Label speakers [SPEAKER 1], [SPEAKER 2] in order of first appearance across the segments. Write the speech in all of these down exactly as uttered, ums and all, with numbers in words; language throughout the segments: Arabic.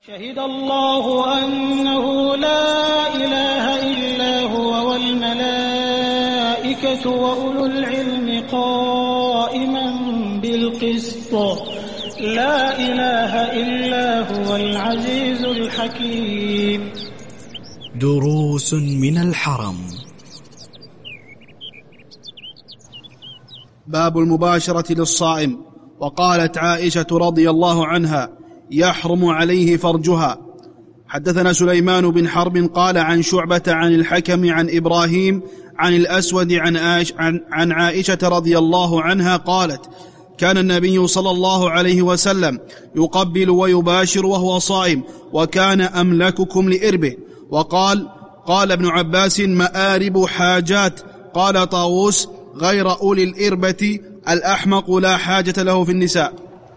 [SPEAKER 1] شهد الله أنه لا إله إلا هو والملائكة وأولو العلم قائما بالقسط لا إله إلا هو العزيز الحكيم.
[SPEAKER 2] دروس من الحرم.
[SPEAKER 3] باب المباشرة للصائم. وقالت عائشة رضي الله عنها: يحرم عليه فرجها. حدثنا سليمان بن حرب قال عن شعبة عن الحكم عن إبراهيم عن الأسود عن, آش عن, عن عائشة رضي الله عنها قالت: كان النبي صلى الله عليه وسلم يقبل ويباشر وهو صائم، وكان أملككم لإربه. وقال قال ابن عباس: مآرب حاجات. قال طاووس: غير أولي الإربة، الأحمق لا حاجة له في النساء.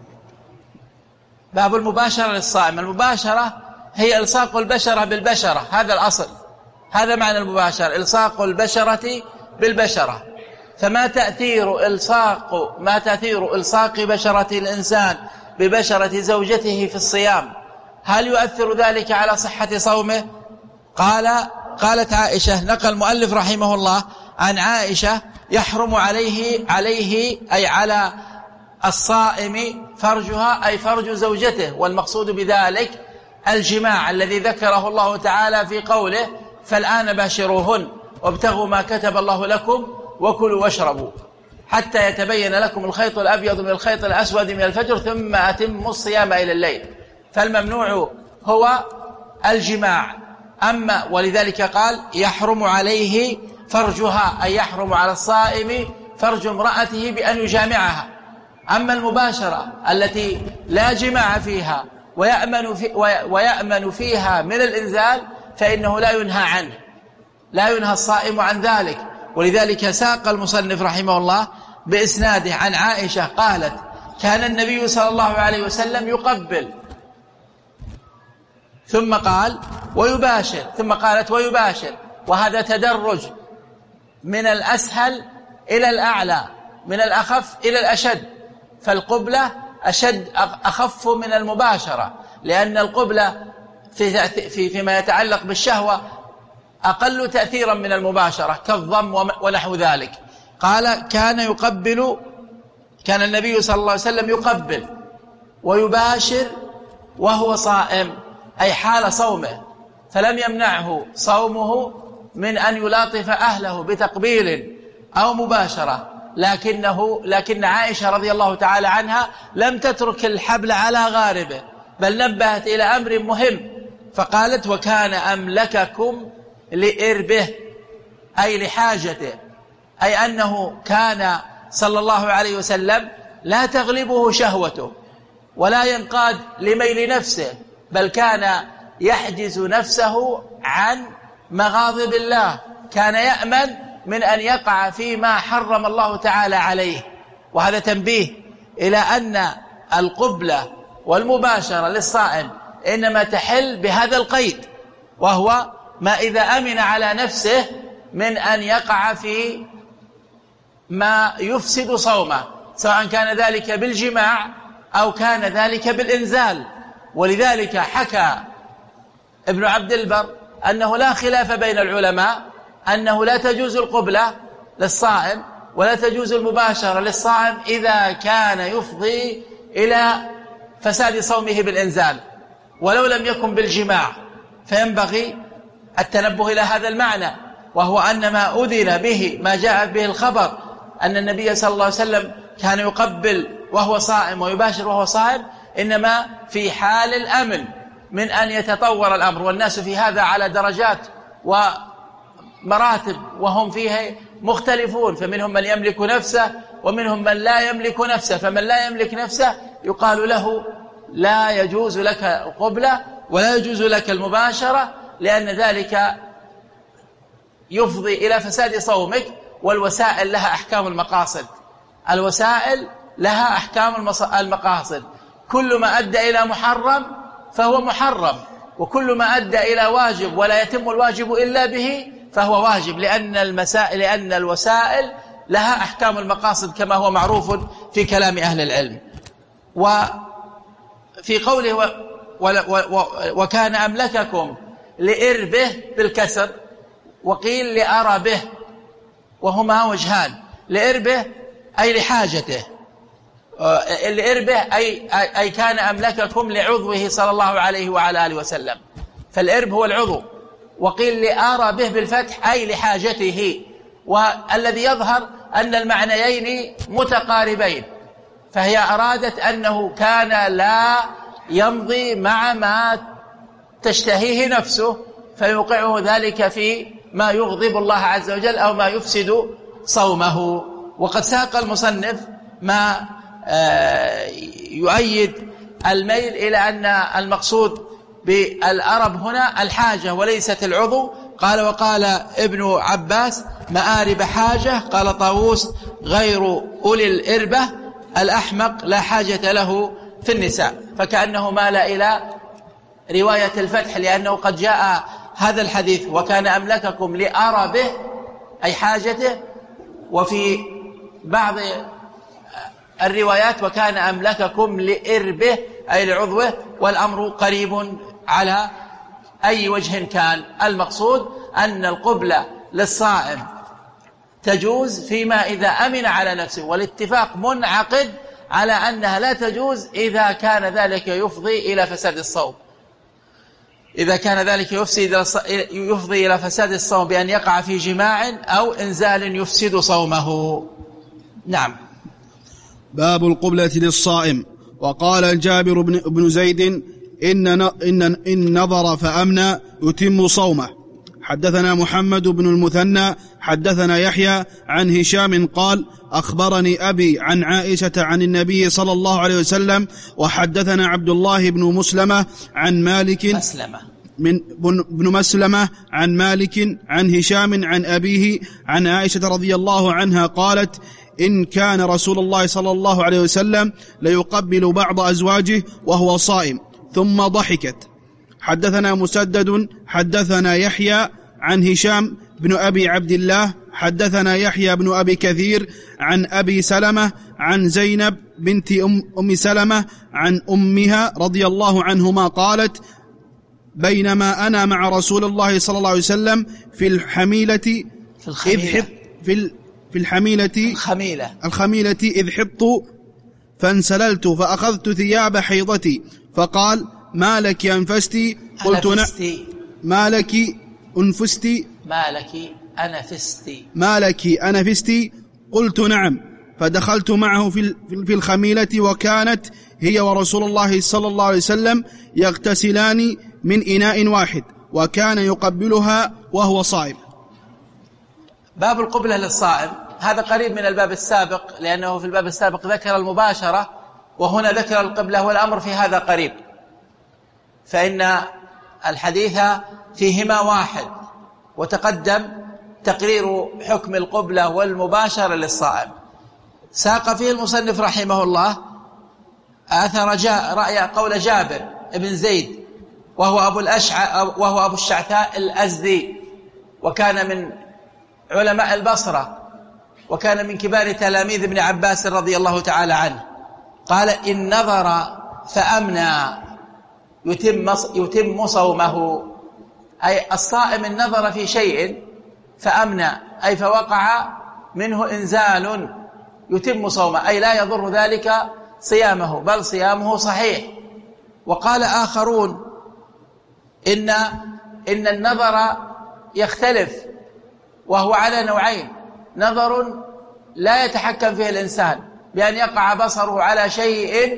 [SPEAKER 4] باب المباشرة للصائم. المباشرة هي إلصاق البشرة بالبشرة، هذا الأصل، هذا معنى المباشرة، إلصاق البشرة بالبشرة. فما تأثير إلصاق ما تأثير إلصاق بشرة الإنسان ببشرة زوجته في الصيام؟ هل يؤثر ذلك على صحة صومه؟ قال قالت عائشة، نقل المؤلف رحمه الله عن عائشة: يحرم عليه عليه أي على الصائم فرجها، أي فرج زوجته، والمقصود بذلك الجماع الذي ذكره الله تعالى في قوله: فالآن باشروهن وابتغوا ما كتب الله لكم وكلوا واشربوا حتى يتبين لكم الخيط الأبيض من الخيط الأسود من الفجر ثم أتموا الصيام إلى الليل. فالممنوع هو الجماع. أما ولذلك قال: يحرم عليه فرجها، أي يحرم على الصائم فرج امرأته بأن يجامعها. أما المباشرة التي لا جماع فيها ويأمن, في ويأمن فيها من الإنزال فإنه لا ينهى عنه، لا ينهى الصائم عن ذلك. ولذلك ساق المصنف رحمه الله بإسناده عن عائشة قالت: كان النبي صلى الله عليه وسلم يقبل، ثم قال ويباشر، ثم قالت ويباشر، وهذا تدرج من الأسهل إلى الأعلى، من الأخف إلى الأشد. فالقبلة أشد أخف من المباشرة، لأن القبلة في في فيما يتعلق بالشهوة أقل تأثيرا من المباشرة كالضم ونحو ذلك. قال: كان يقبل كان النبي صلى الله عليه وسلم يقبل ويباشر وهو صائم، أي حال صومه، فلم يمنعه صومه من أن يلاطف أهله بتقبيل أو مباشرة، لكنه لكن عائشة رضي الله تعالى عنها لم تترك الحبل على غاربه، بل نبهت إلى أمر مهم، فقالت: وكان أملككم لإربه، أي لحاجته، أي أنه كان صلى الله عليه وسلم لا تغلبه شهوته ولا ينقاد لميل نفسه، بل كان يحجز نفسه عن مغاضب الله، كان يأمن من أن يقع فيما حرم الله تعالى عليه. وهذا تنبيه إلى أن القبلة والمباشرة للصائم إنما تحل بهذا القيد، وهو ما إذا أمن على نفسه من أن يقع في ما يفسد صومه، سواء كان ذلك بالجماع أو كان ذلك بالإنزال. ولذلك حكى ابن عبد البر أنه لا خلاف بين العلماء أنه لا تجوز القبلة للصائم ولا تجوز المباشرة للصائم إذا كان يفضي إلى فساد صومه بالإنزال ولو لم يكن بالجماع. فينبغي التنبه إلى هذا المعنى، وهو أن ما أذن به، ما جاء به الخبر أن النبي صلى الله عليه وسلم كان يقبل وهو صائم ويباشر وهو صائم، إنما في حال الأمن من أن يتطور الأمر. والناس في هذا على درجات ومراتب وهم فيه مختلفون، فمنهم من يملك نفسه ومنهم من لا يملك نفسه. فمن لا يملك نفسه يقال له: لا يجوز لك القبلة ولا يجوز لك المباشرة، لأن ذلك يفضي إلى فساد صومك. والوسائل لها أحكام المقاصد، الوسائل لها أحكام المقاصد. كل ما أدى إلى محرم فهو محرم، وكل ما أدى إلى واجب ولا يتم الواجب إلا به فهو واجب، لأن المسائل لأن الوسائل لها أحكام المقاصد كما هو معروف في كلام أهل العلم. وفي قوله وكان أملككم لإربه بالكسر، وقيل لأربه، وهما وجهان. لإربه أي لحاجته، لإربه أي, أي كان أملككم لعضوه صلى الله عليه وعلى آله وسلم، فالإرب هو العضو. وقيل لأربه بالفتح أي لحاجته، والذي يظهر أن المعنيين متقاربين، فهي أرادت أنه كان لا يمضي مع ما تشتهيه نفسه فيوقعه ذلك في ما يغضب الله عز وجل أو ما يفسد صومه. وقد ساق المصنف ما يؤيد الميل إلى أن المقصود بالأرب هنا الحاجة وليست العضو. قال وقال ابن عباس مآرب حاجة، قال طاووس غير أولي الإربة الأحمق لا حاجة له في النساء، فكأنه مال إلى رواية الفتح، لأنه قد جاء هذا الحديث وكان أملككم لأربه أي حاجته، وفي بعض الروايات وكان أملككم لإربه أي لعضوه، والأمر قريب على أي وجه كان. المقصود أن القبلة للصائم تجوز فيما إذا أمن على نفسه، والاتفاق منعقد على أنها لا تجوز إذا كان ذلك يفضي إلى فساد الصوم، إذا كان ذلك يفضي إلى فساد الصوم بأن يقع في جماع أو إنزال يفسد صومه. نعم.
[SPEAKER 3] باب القبلة للصائم. وقال جابر بن زيد إن, إن, إن نظر فأمنى يتم صومه. حدثنا محمد بن المثنى حدثنا يحيى عن هشام قال أخبرني أبي عن عائشة عن النبي صلى الله عليه وسلم. وحدثنا عبد الله بن مسلمة عن مالك
[SPEAKER 4] مسلمة
[SPEAKER 3] من بن مسلمة عن مالك عن هشام عن أبيه عن عائشة رضي الله عنها قالت إن كان رسول الله صلى الله عليه وسلم ليقبل بعض أزواجه وهو صائم، ثم ضحكت. حدثنا مسدد حدثنا يحيى عن هشام بن أبي عبد الله حدثنا يحيى بن أبي كثير عن أبي سلمة عن زينب بنت أم, أم سلمة عن أمها رضي الله عنهما قالت بينما أنا مع رسول الله صلى الله عليه وسلم في الحميلة
[SPEAKER 4] في الخميلة
[SPEAKER 3] في, في الحميلة
[SPEAKER 4] الخميلة
[SPEAKER 3] الخميلة إذ حطت فانسللت فأخذت ثياب حيضتي فقال ما لك أنفستي؟ قلت نعم. ما لك أنفستي؟
[SPEAKER 4] ما لك أنفستي؟
[SPEAKER 3] ما لك أنفستي؟ قلت نعم. فدخلت معه في في الخميلة وكانت هي ورسول الله صلى الله عليه وسلم يغتسلان من إناء واحد وكان يقبلها وهو صائم.
[SPEAKER 4] باب القبلة للصائم هذا قريب من الباب السابق، لأنه في الباب السابق ذكر المباشرة وهنا ذكر القبلة، والأمر في هذا قريب، فإن الحديث فيهما واحد، وتقدم تقرير حكم القبلة والمباشرة للصائم. ساق فيه المصنف رحمه الله أثر جاء رأي قول جابر بن زيد وهو أبو الأشع وهو أبو الشعثاء الأزدي، وكان من علماء البصرة، وكان من كبار تلاميذ ابن عباس رضي الله تعالى عنه. قال إن نظر فأمنى يتم يتم صومه، أي الصائم النظر في شيء فأمنى أي فوقع منه إنزال يتم صومه، أي لا يضر ذلك صيامه بل صيامه صحيح. وقال آخرون إن إن النظر يختلف، وهو على نوعين: نظر لا يتحكم فيه الإنسان بأن يقع بصره على شيء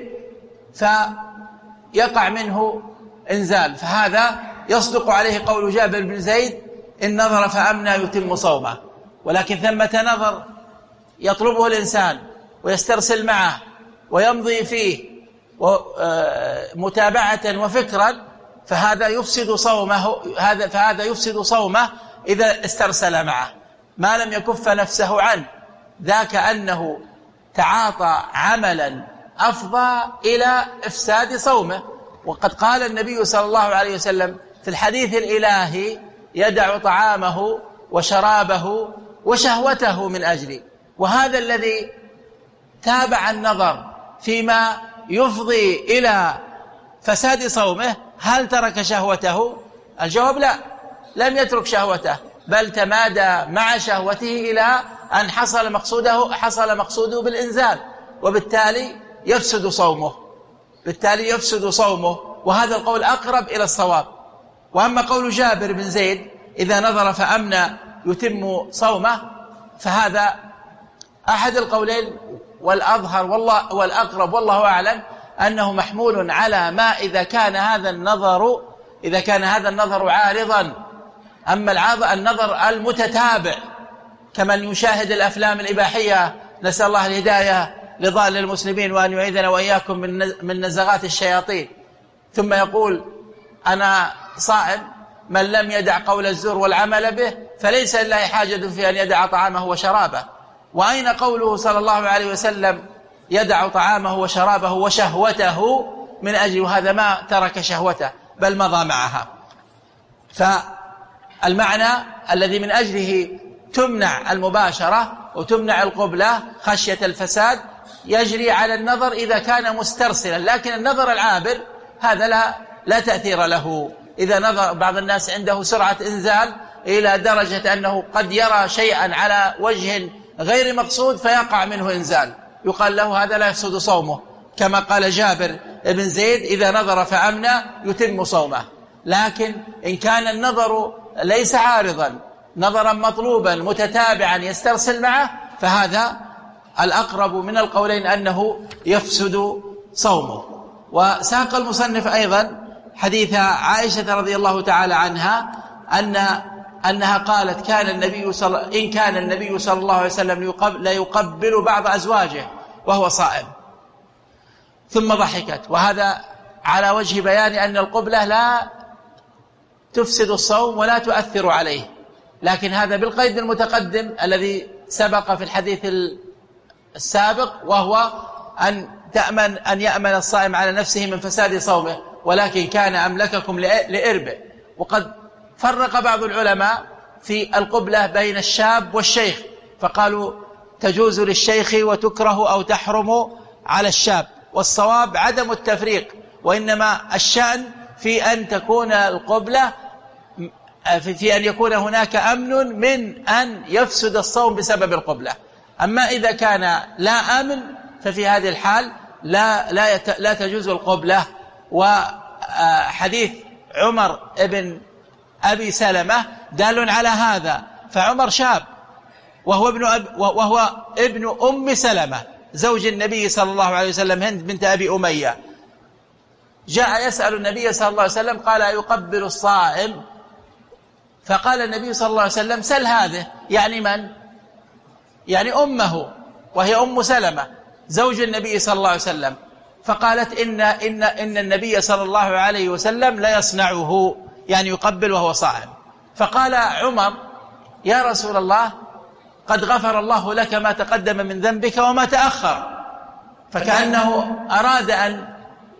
[SPEAKER 4] فيقع منه إنزال، فهذا يصدق عليه قول جابر بن زيد إن نظر فأمنى يتم صومه. ولكن ثمة نظر يطلبه الإنسان ويسترسل معه ويمضي فيه متابعة وفكرا، فهذا يفسد صومه هذا فهذا يفسد صومه إذا استرسل معه ما لم يكف نفسه عنه، ذاك أنه تعاطى عملا أفضى إلى إفساد صومه. وقد قال النبي صلى الله عليه وسلم في الحديث الإلهي يدع طعامه وشرابه وشهوته من أجلي. وهذا الذي تابع النظر فيما يفضي إلى فساد صومه هل ترك شهوته؟ الجواب لا، لم يترك شهوته، بل تمادى مع شهوته إلى أن حصل مقصوده حصل مقصوده بالإنزال، وبالتالي يفسد صومه بالتالي يفسد صومه وهذا القول أقرب إلى الصواب. وأما قول جابر بن زيد إذا نظر فأمنى يتم صومه، فهذا أحد القولين، والأظهر والله والأقرب والله أعلم أنه محمول على ما إذا كان هذا النظر إذا كان هذا النظر عارضا. أما النظر المتتابع كمن يشاهد الأفلام الإباحية، نسأل الله الهداية لضال المسلمين وأن يعيذنا وإياكم من نزغات الشياطين، ثم يقول أنا صائم، من لم يدع قول الزور والعمل به فليس لله حاجة في أن يدع طعامه وشرابه. وأين قوله صلى الله عليه وسلم يدع طعامه وشرابه وشهوته من أجل هذا؟ ما ترك شهوته بل مضى معها. فالمعنى الذي من أجله تمنع المباشرة وتمنع القبلة خشية الفساد يجري على النظر إذا كان مسترسلا، لكن النظر العابر هذا لا لا تأثير له. إذا نظر بعض الناس عنده سرعة إنزال إلى درجة أنه قد يرى شيئا على وجه غير مقصود فيقع منه إنزال، يقال له هذا لا يفسد صومه، كما قال جابر بن زيد إذا نظر فأمنى يتم صومه. لكن إن كان النظر ليس عارضا، نظرا مطلوبا متتابعا يسترسل معه، فهذا الأقرب من القولين أنه يفسد صومه. وساق المصنف أيضا حديث عائشة رضي الله تعالى عنها أن أنها قالت كان النبي صلى إن كان النبي صلى الله عليه وسلم لا يقبل بعض أزواجه وهو صائم، ثم ضحكت. وهذا على وجه بيان أن القبلة لا تفسد الصوم ولا تؤثر عليه، لكن هذا بالقيد المتقدم الذي سبق في الحديث السابق، وهو أن تأمن أن يأمن الصائم على نفسه من فساد صومه، ولكن كان أملككم لإربه. وقد فرق بعض العلماء في القبلة بين الشاب والشيخ، فقالوا تجوز للشيخ وتكره أو تحرم على الشاب، والصواب عدم التفريق، وإنما الشأن في أن تكون القبلة في أن يكون هناك أمن من أن يفسد الصوم بسبب القبلة. أما إذا كان لا أمن ففي هذه الحال لا لا لا تجوز القبلة. وحديث عمر ابن أبي سلمة دال على هذا، فعمر شاب وهو ابن أب وهو ابن أم سلمة زوج النبي صلى الله عليه وسلم هند بنت أبي أمية، جاء يسأل النبي صلى الله عليه وسلم قال يقبل الصائم؟ فقال النبي صلى الله عليه وسلم سل هذه، يعني من؟ يعني أمه، وهي أم سلمة زوج النبي صلى الله عليه وسلم. فقالت إن, إن, إن النبي صلى الله عليه وسلم لا يصنعه، يعني يقبل وهو صائم. فقال عمر يا رسول الله قد غفر الله لك ما تقدم من ذنبك وما تأخر، فكأنه أراد أن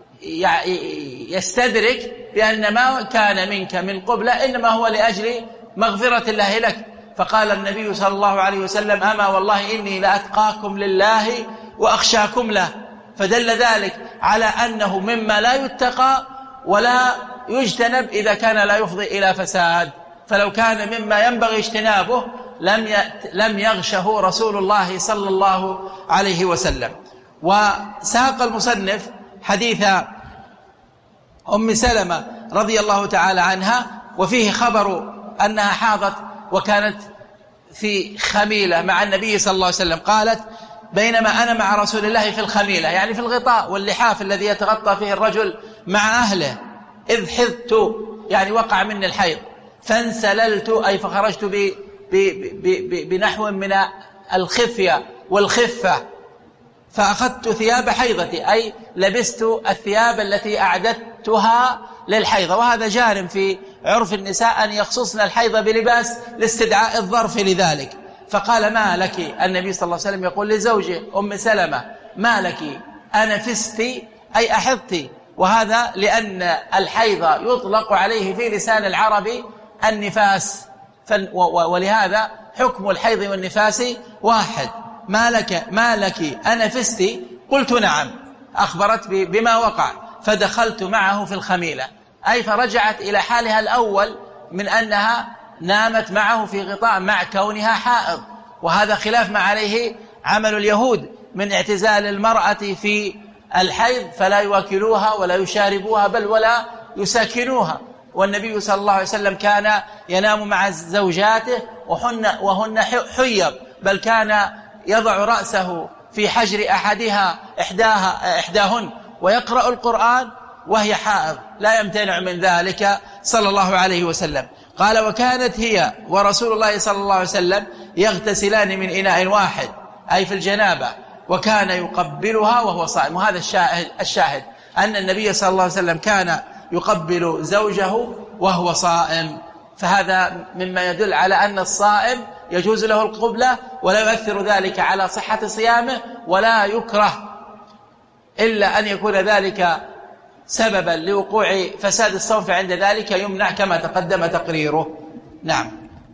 [SPEAKER 4] يستدرك بأن ما كان منك من قبلة إنما هو لأجل مغفرة الله لك. فقال النبي صلى الله عليه وسلم أما والله إني لأتقاكم لله وأخشاكم له، فدل ذلك على أنه مما لا يتقى ولا يجتنب إذا كان لا يفضي إلى فساد، فلو كان مما ينبغي اجتنابه لم لم يغشه رسول الله صلى الله عليه وسلم. وساق المصنف حديث أم سلمة رضي الله تعالى عنها، وفيه خبر أنها حاضت وكانت في خميلة مع النبي صلى الله عليه وسلم. قالت بينما أنا مع رسول الله في الخميلة، يعني في الغطاء واللحاف الذي يتغطى فيه الرجل مع أهله، إذ حذت، يعني وقع مني الحيض، فانسللت أي فخرجت ب ب ب بنحو من الخفية والخفة، فأخذت ثياب حيضتي أي لبست الثياب التي أعددتها للحيضة، وهذا جار في عرف النساء أن يخصصن الحيضة بلباس لاستدعاء الظرف لذلك. فقال ما لك، النبي صلى الله عليه وسلم يقول لزوجه أم سلمة ما لك أنفستي أي أحضتي، وهذا لأن الحيضة يطلق عليه في لسان العرب النفاس، ولهذا حكم الحيض والنفاس واحد. ما لك ما لك أنفستي؟ قلت نعم، أخبرت بما وقع. فدخلت معه في الخميلة، أي فرجعت إلى حالها الأول من أنها نامت معه في غطاء مع كونها حائض. وهذا خلاف ما عليه عمل اليهود من اعتزال المرأة في الحيض، فلا يواكلوها ولا يشاربوها بل ولا يساكنوها. والنبي صلى الله عليه وسلم كان ينام مع زوجاته وهن, وهن حيض، بل كان يضع رأسه في حجر أحدها إحداها إحداهن ويقرأ القرآن وهي حائض، لا يمتنع من ذلك صلى الله عليه وسلم. قال: وكانت هي ورسول الله صلى الله عليه وسلم يغتسلان من إناء واحد، أي في الجنابة، وكان يقبلها وهو صائم. وهذا الشاهد, الشاهد أن النبي صلى الله عليه وسلم كان يقبل زوجه وهو صائم، فهذا مما يدل على أن الصائم يجوز له القبلة ولا يؤثر ذلك على صحة صيامه، ولا يكره إلا أن يكون ذلك سببا لوقوع فساد الصوم، فعند ذلك يمنع كما تقدم تقريره. نعم.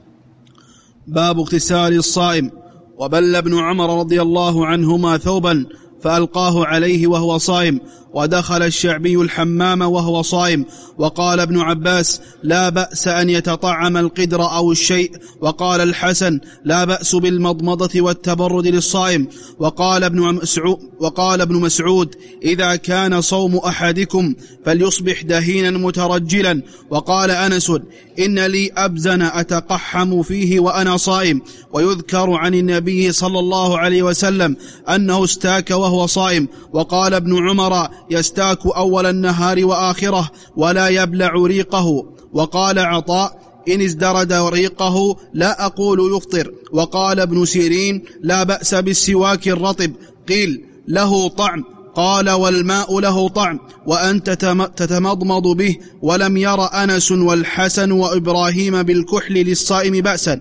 [SPEAKER 3] باب اغتسال الصائم. وبل ابن عمر رضي الله عنهما ثوبا فألقاه عليه وهو صائم، ودخل الشعبي الحمام وهو صائم. وقال ابن عباس: لا بأس أن يتطعم القدر أو الشيء. وقال الحسن: لا بأس بالمضمضة والتبرد للصائم. وقال ابن مسعود, وقال ابن مسعود: إذا كان صوم أحدكم فليصبح دهينا مترجلا. وقال أنس: إن لي أبزن أتقحم فيه وأنا صائم. ويذكر عن النبي صلى الله عليه وسلم أنه استاك وهو صائم. وقال ابن عمر: يستاك أول النهار وآخره ولا يبلع ريقه. وقال عطاء: إن ازدرد ريقه لا أقول يفطر. وقال ابن سيرين: لا بأس بالسواك الرطب. قيل: له طعم. قال: والماء له طعم وأنت تتمضمض به. ولم ير أنس والحسن وإبراهيم بالكحل للصائم بأسا.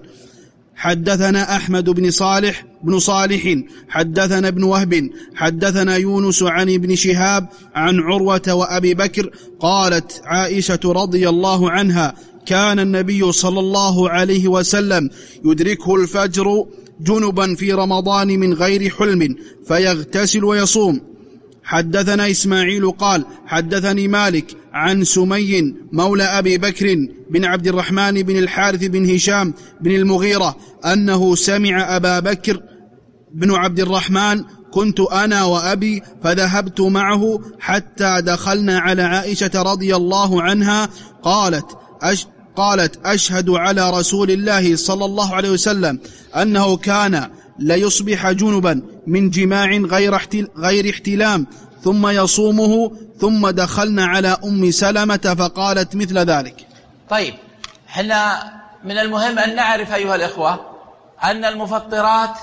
[SPEAKER 3] حدثنا أحمد بن صالح بن صالح حدثنا ابن وهب حدثنا يونس عن ابن شهاب عن عروة وأبي بكر قالت عائشة رضي الله عنها: كان النبي صلى الله عليه وسلم يدركه الفجر جنبا في رمضان من غير حلم فيغتسل ويصوم. حدثنا إسماعيل قال: حدثني مالك عن سمي مولى أبي بكر بن عبد الرحمن بن الحارث بن هشام بن المغيرة أنه سمع أبا بكر بن عبد الرحمن: كنت أنا وأبي فذهبت معه حتى دخلنا على عائشة رضي الله عنها قالت أش قالت أشهد على رسول الله صلى الله عليه وسلم أنه كان ليصبح جنبا من جماع غير, احتل غير احتلام ثم يصومه. ثم دخلنا على أم سلمة فقالت مثل ذلك.
[SPEAKER 4] طيب، احنا من المهم أن نعرف أيها الإخوة أن المفطرات،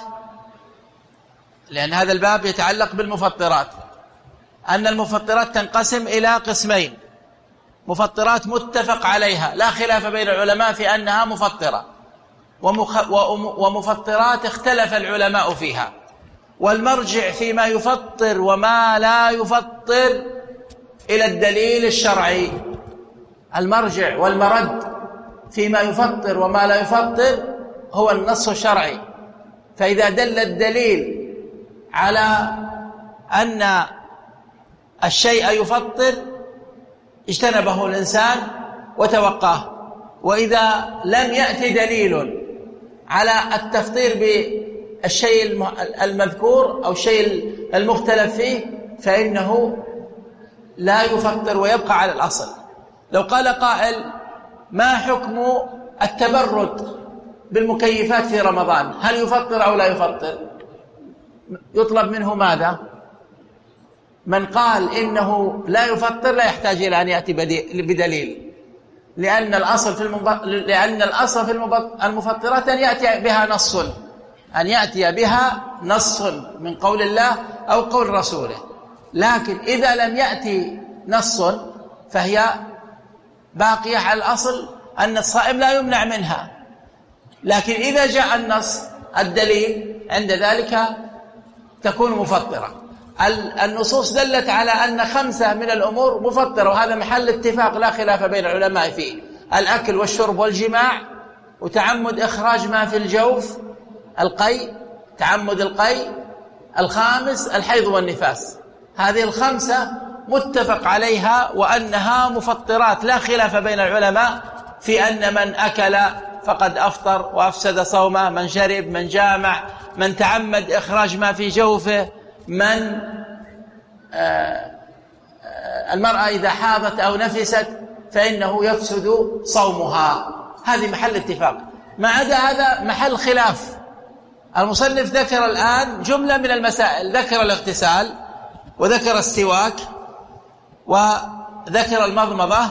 [SPEAKER 4] لأن هذا الباب يتعلق بالمفطرات، أن المفطرات تنقسم إلى قسمين: مفطرات متفق عليها لا خلاف بين العلماء في أنها مفطرة، ومفطرات اختلف العلماء فيها. والمرجع فيما يفطر وما لا يفطر إلى الدليل الشرعي. المرجع والمرد فيما يفطر وما لا يفطر هو النص الشرعي. فإذا دل الدليل على أن الشيء يفطر اجتنبه الإنسان وتوقاه، وإذا لم يأتي دليل على التفطير بالشيء المذكور أو الشيء المختلف فيه فإنه لا يفطر ويبقى على الأصل. لو قال قائل: ما حكم التبرد بالمكيفات في رمضان، هل يفطر أو لا يفطر؟ يطلب منه ماذا؟ من قال إنه لا يفطر لا يحتاج إلى أن يأتي بدليل، لأن الأصل في المب... لأن الأصل في المب... المفطرات أن يأتي بها نص أن يأتي بها نص من قول الله أو قول رسوله. لكن إذا لم يأتي نص فهي باقية على الأصل أن الصائم لا يمنع منها. لكن إذا جاء النص الدليل عند ذلك تكون مفطرة. النصوص دلت على أن خمسة من الأمور مفطرة، وهذا محل اتفاق لا خلاف بين العلماء فيه: الأكل والشرب والجماع، وتعمد إخراج ما في الجوف، القي، تعمد القي، الخامس الحيض والنفاس. هذه الخمسة متفق عليها وأنها مفطرات، لا خلاف بين العلماء في أن من أكل فقد أفطر وأفسد صومه، من شرب، من جامع، من تعمد إخراج ما في جوفه، من آه المرأة إذا حاضت أو نفست فإنه يفسد صومها. هذه محل اتفاق. ما عدا هذا محل خلاف. المصنف ذكر الآن جملة من المسائل، ذكر الاغتسال وذكر السواك وذكر المضمضة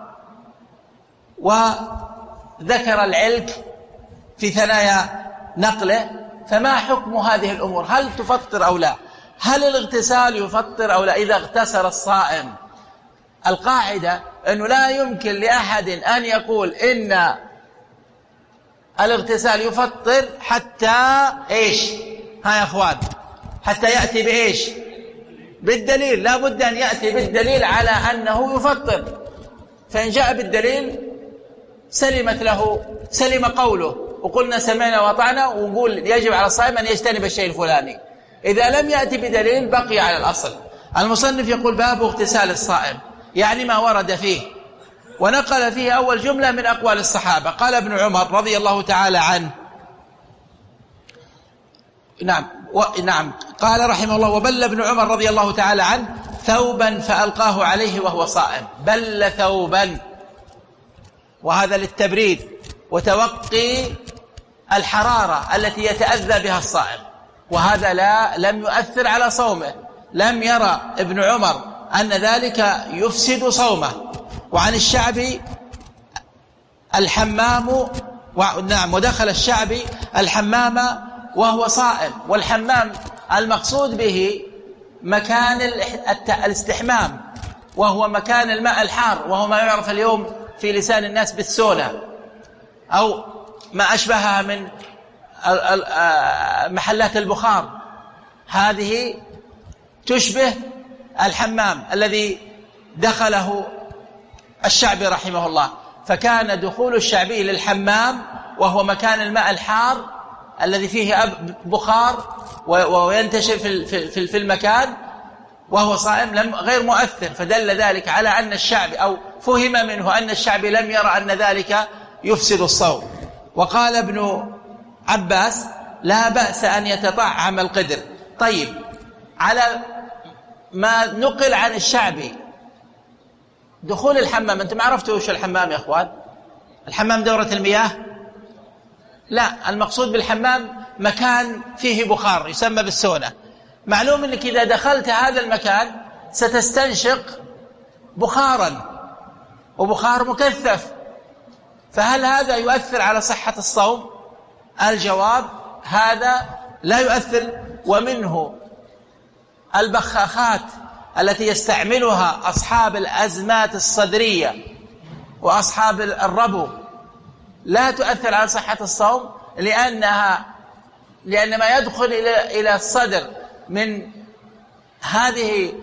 [SPEAKER 4] وذكر العلك في ثنايا نقله. فما حكم هذه الأمور؟ هل تفطر أو لا؟ هل الاغتسال يفطر أو لا إذا اغتسل الصائم؟ القاعدة أنه لا يمكن لأحد أن يقول إن الاغتسال يفطر حتى إيش؟ ها يا أخوان، حتى يأتي بإيش؟ بالدليل. لا بد أن يأتي بالدليل على أنه يفطر. فإن جاء بالدليل سلمت له سلم قوله وقلنا سمعنا وطعنا، ونقول يجب على الصائم أن يجتنب الشيء الفلاني. إذا لم يأتي بدليل بقي على الأصل. المصنف يقول باب اغتسال الصائم، يعني ما ورد فيه، ونقل فيه أول جملة من أقوال الصحابة. قال ابن عمر رضي الله تعالى عنه، نعم و... نعم قال رحمه الله: وبل ابن عمر رضي الله تعالى عنه ثوبا فألقاه عليه وهو صائم. بل ثوبا، وهذا للتبريد وتوقي الحرارة التي يتأذى بها الصائم، وهذا لا لم يؤثر على صومه. لم يرى ابن عمر أن ذلك يفسد صومه. وعن الشعبي الحمام و... نعم ودخل الشعبي الحمام وهو صائم. والحمام المقصود به مكان الاستحمام، وهو مكان الماء الحار، وهو ما يعرف اليوم في لسان الناس بالسونا أو ما أشبهها من محلات البخار. هذه تشبه الحمام الذي دخله الشعبي رحمه الله. فكان دخول الشعبي للحمام وهو مكان الماء الحار الذي فيه بخار وينتشر في في المكان وهو صائم لم غير مؤثر. فدل ذلك على أن الشعبي أو فهم منه أن الشعبي لم يرى أن ذلك يفسد الصوم. وقال ابن عباس: لا بأس أن يتطعم القدر. طيب، على ما نقل عن الشعبي دخول الحمام، أنتم عرفتوا وش الحمام يا أخوان؟ الحمام دورة المياه؟ لا، المقصود بالحمام مكان فيه بخار يسمى بالسونة. معلوم أنك إذا دخلت هذا المكان ستستنشق بخارا، وبخار مكثف. فهل هذا يؤثر على صحة الصوم؟ الجواب: هذا لا يؤثر. ومنه البخاخات التي يستعملها أصحاب الأزمات الصدرية وأصحاب الربو لا تؤثر على صحة الصوم، لأنها لأن ما يدخل إلى إلى الصدر من هذه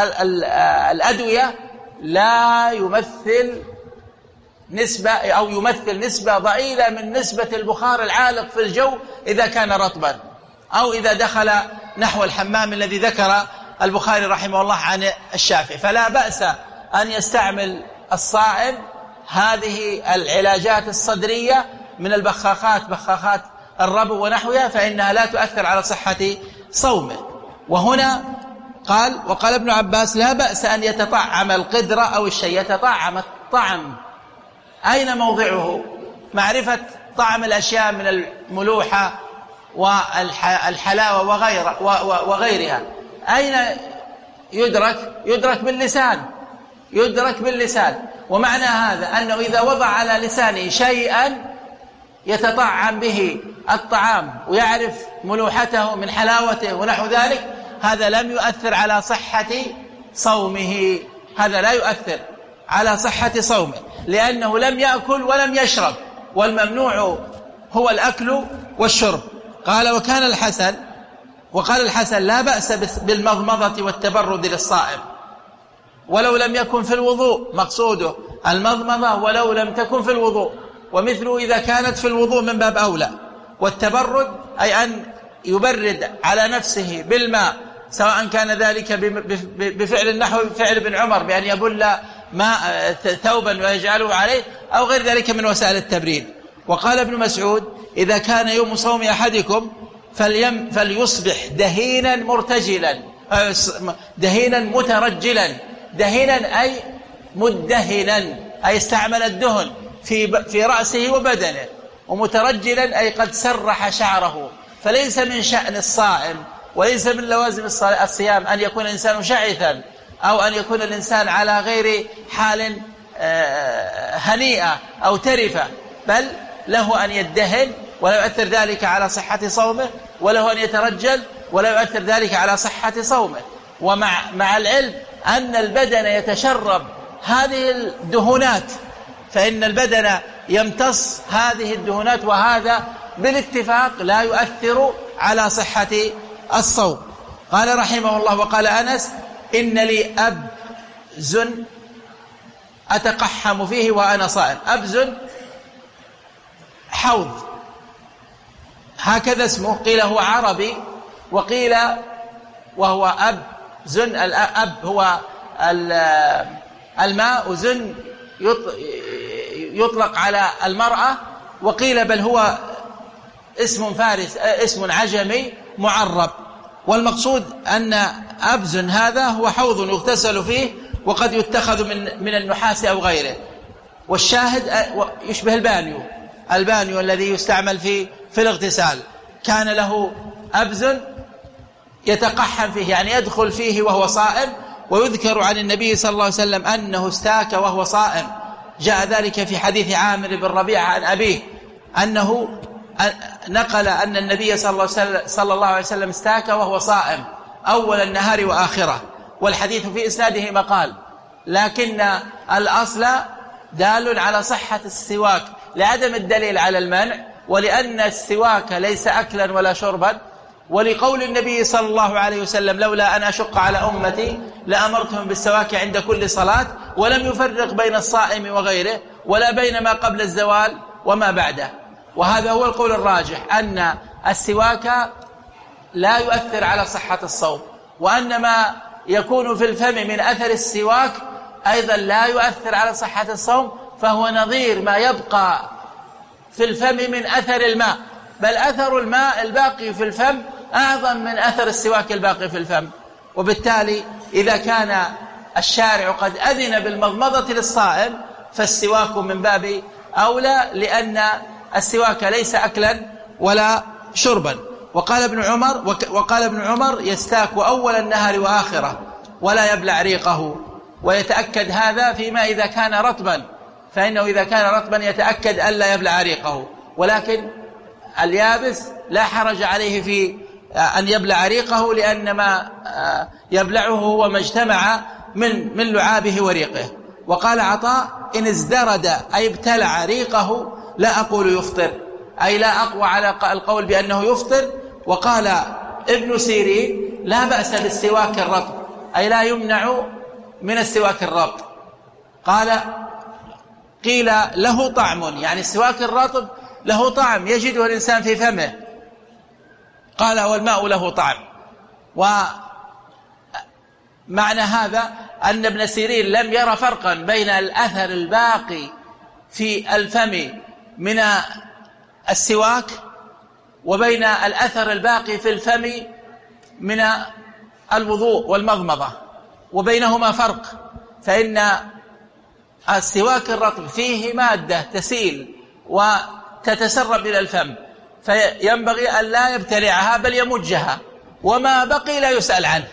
[SPEAKER 4] الأدوية لا يمثل نسبة أو يمثل نسبة ضئيلة من نسبة البخار العالق في الجو إذا كان رطبا، أو إذا دخل نحو الحمام الذي ذكر البخاري رحمه الله عن الشافعي. فلا بأس أن يستعمل الصائم هذه العلاجات الصدرية من البخاخات، بخاخات الربو ونحوها، فإنها لا تؤثر على صحة صومه. وهنا قال: وقال ابن عباس: لا بأس أن يتطعم القدر أو الشيء. يتطعم الطعم أين موضعه؟ معرفة طعم الأشياء من الملوحة والحلاوة وغيرها أين يدرك؟ يدرك باللسان، يدرك باللسان. ومعنى هذا أنه إذا وضع على لسانه شيئا يتطعم به الطعام ويعرف ملوحته من حلاوته ونحو ذلك، هذا لم يؤثر على صحة صومه. هذا لا يؤثر على صحة صومه، لأنه لم يأكل ولم يشرب، والممنوع هو الأكل والشرب. قال: وكان الحسن وقال الحسن: لا بأس بالمضمضة والتبرد للصائم ولو لم يكن في الوضوء. مقصوده المضمضة ولو لم تكن في الوضوء، ومثله إذا كانت في الوضوء من باب أولى. والتبرد أي أن يبرد على نفسه بالماء سواء كان ذلك بفعل النحو بفعل ابن عمر بأن يبل ماء ثوبا ويجعله عليه أو غير ذلك من وسائل التبريد. وقال ابن مسعود: إذا كان يوم صوم أحدكم فليم فليصبح دهينا مرتجلا، دهينا مترجلا. دهينا أي مدهنا، أي استعمل الدهن في في رأسه وبدنه، ومترجلا أي قد سرح شعره. فليس من شأن الصائم وليس من لوازم الصيام أن يكون الإنسان شعثا أو أن يكون الإنسان على غير حال هنيئة أو ترفة، بل له أن يدهن ولا يؤثر ذلك على صحة صومه، وله أن يترجل ولا يؤثر ذلك على صحة صومه. ومع مع العلم أن البدن يتشرب هذه الدهونات، فإن البدن يمتص هذه الدهونات، وهذا بالاتفاق لا يؤثر على صحة الصوم. قال رحمه الله: وقال أنس: إن لي أبز أتقحم فيه وأنا صائم. أبز حوض، هكذا اسمه. قيل هو عربي وقيل وهو أبز. الأب هو الماء، وزن يطلق على المرأة، وقيل بل هو اسم فارس، اسم عجمي معرب. والمقصود أن أبز هذا هو حوض يغتسل فيه، وقد يتخذ من من النحاس أو غيره. والشاهد يشبه البانيو، البانيو الذي يستعمل في في الاغتسال. كان له أبز يتقحم فيه، يعني يدخل فيه وهو صائم. ويذكر عن النبي صلى الله عليه وسلم أنه استاك وهو صائم. جاء ذلك في حديث عامر بن ربيعة عن أبيه أنه نقل أن النبي صلى الله عليه وسلم استاك وهو صائم أول النهار وآخره. والحديث في إسناده مقال، لكن الأصل دال على صحة السواك لعدم الدليل على المنع، ولأن السواك ليس أكلا ولا شربا، ولقول النبي صلى الله عليه وسلم: لولا أن أشق على أمتي لأمرتهم بالسواك عند كل صلاة. ولم يفرق بين الصائم وغيره، ولا بين ما قبل الزوال وما بعده. وهذا هو القول الراجح، أن السواك لا يؤثر على صحة الصوم، وأن ما يكون في الفم من أثر السواك أيضا لا يؤثر على صحة الصوم، فهو نظير ما يبقى في الفم من أثر الماء، بل أثر الماء الباقي في الفم أعظم من أثر السواك الباقي في الفم. وبالتالي إذا كان الشارع قد أذن بالمضمضة للصائم فالسواك من باب أولى، لأن السواك ليس أكلا ولا شربا. وقال ابن عمر وقال ابن عمر يستاك أول النهار وآخره ولا يبلع ريقه. ويتأكد هذا فيما إذا كان رطبا، فإنه إذا كان رطبا يتأكد ألا يبلع ريقه، ولكن اليابس لا حرج عليه في أن يبلع ريقه، لأن ما يبلعه هو ما اجتمع من من لعابه وريقه. وقال عطاء: إن ازدرد أي ابتلع ريقه لا أقول يفطر، أي لا أقوى على القول بأنه يفطر. وقال ابن سيرين: لا بأس بالسواك الرطب، أي لا يمنع من السواك الرطب. قال قيل له طعم، يعني السواك الرطب له طعم يجده الإنسان في فمه. قال والماء له طعم. ومعنى هذا أن ابن سيرين لم يرى فرقا بين الأثر الباقي في الفم من السواك وبين الأثر الباقي في الفم من الوضوء والمضمضة، وبينهما فرق. فإن السواك الرطب فيه مادة تسيل وتتسرب إلى الفم، فينبغي أن لا يبتلعها بل يمجها، وما بقي لا يسأل عنه.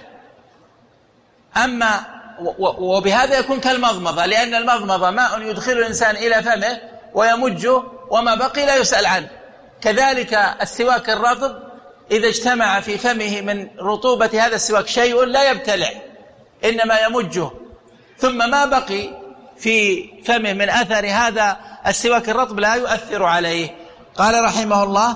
[SPEAKER 4] أما وبهذا يكون كالمضمضة، لأن المضمضة ماء يدخل الإنسان إلى فمه ويمجه، وما بقي لا يسأل عنه. كذلك السواك الرطب إذا اجتمع في فمه من رطوبة هذا السواك شيء لا يبتلع، إنما يمجه، ثم ما بقي في فمه من أثر هذا السواك الرطب لا يؤثر عليه. قال رحمه الله: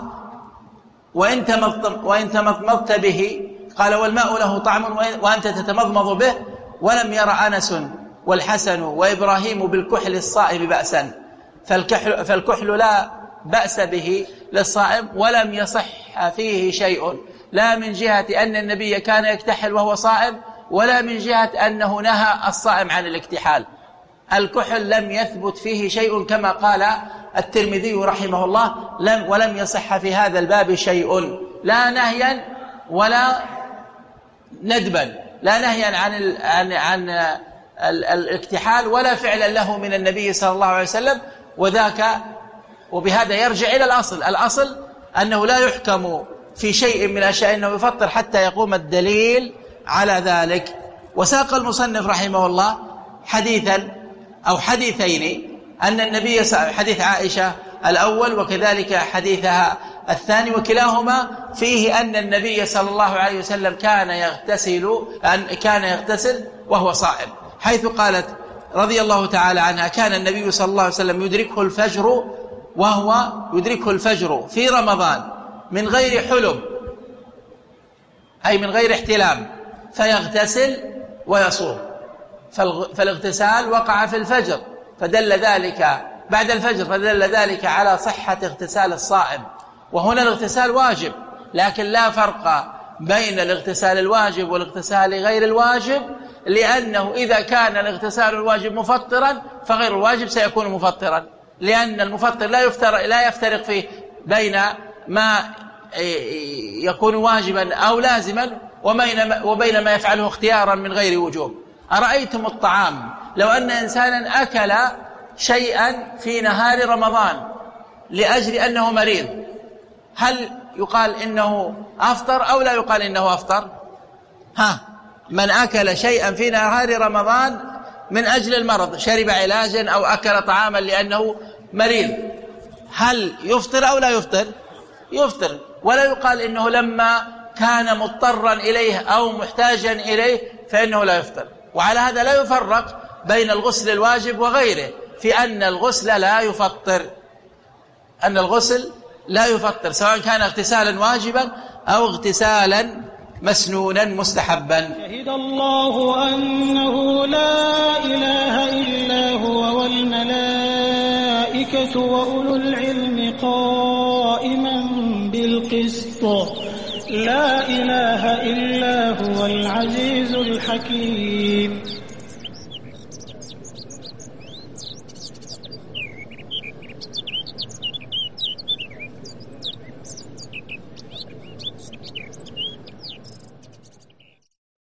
[SPEAKER 4] وإن تمضمضت به، قال والماء له طعم وأنت تتمضمض به. ولم ير أنس والحسن وإبراهيم بالكحل الصائم بأسا، فالكحل, فالكحل لا بأس به للصائم، ولم يصح فيه شيء، لا من جهة أن النبي كان يكتحل وهو صائم، ولا من جهة أنه نهى الصائم عن الاكتحال. الكحل لم يثبت فيه شيء كما قال الترمذي رحمه الله، لم ولم يصح في هذا الباب شيء، لا نهيا ولا ندبا، لا نهيا عن عن عن الاكتحال ولا فعلا له من النبي صلى الله عليه وسلم. وذاك وبهذا يرجع إلى الأصل، الأصل أنه لا يحكم في شيء من الأشياء أنه يفطر حتى يقوم الدليل على ذلك. وساق المصنف رحمه الله حديثا أو حديثين، أن النبي حديث عائشة الأول وكذلك حديثها الثاني، وكلاهما فيه أن النبي صلى الله عليه وسلم كان يغتسل أن كان يغتسل وهو صائم، حيث قالت رضي الله تعالى عنها: كان النبي صلى الله عليه وسلم يدركه الفجر وهو يدركه الفجر في رمضان من غير حلم، أي من غير احتلام، فيغتسل ويصوم. فالاغتسال وقع في الفجر فدل ذلك بعد الفجر فدل ذلك على صحة اغتسال الصائم. وهنا الاغتسال واجب، لكن لا فرق بين الاغتسال الواجب والاغتسال غير الواجب، لأنه إذا كان الاغتسال الواجب مفطرا فغير الواجب سيكون مفطرا، لأن المفطر لا يفترق لا يفترق فيه بين ما يكون واجبا أو لازما وبين ما يفعله اختيارا من غير وجوب. أرأيتم الطعام لو أن إنسانا أكل شيئا في نهار رمضان لأجل أنه مريض، هل يقال إنه أفطر أو لا يقال إنه أفطر؟ ها، من أكل شيئا في نهار رمضان من أجل المرض، شرب علاجا أو أكل طعاما لأنه مريض، هل يفطر أو لا يفطر؟ يفطر. ولا يقال إنه لما كان مضطرا إليه أو محتاجا إليه فإنه لا يفطر. وعلى هذا لا يفرق بين الغسل الواجب وغيره، في أن الغسل لا يفطر، أن الغسل لا يفطر سواء كان اغتسالا واجبا أو اغتسالا مسنونا مستحبا.
[SPEAKER 1] شهد الله أنه لا إله إلا هو والملائكة وأولو العلم قائما بالقسط لا إله إلا هو العزيز الحكيم.